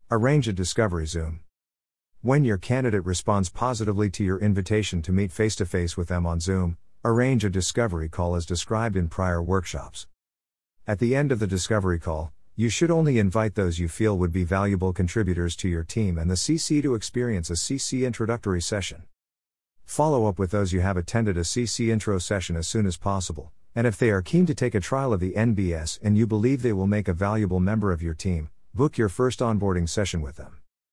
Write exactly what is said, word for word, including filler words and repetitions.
Arrange a discovery Zoom. When your candidate responds positively to your invitation to meet face-to-face with them on Zoom, arrange a discovery call as described in prior workshops. At the end of the discovery call, you should only invite those you feel would be valuable contributors to your team and the C C to experience a C C introductory session. Follow up with those you have attended a C C intro session as soon as possible, and if they are keen to take a trial of the N B S and you believe they will make a valuable member of your team, book your first onboarding session with them.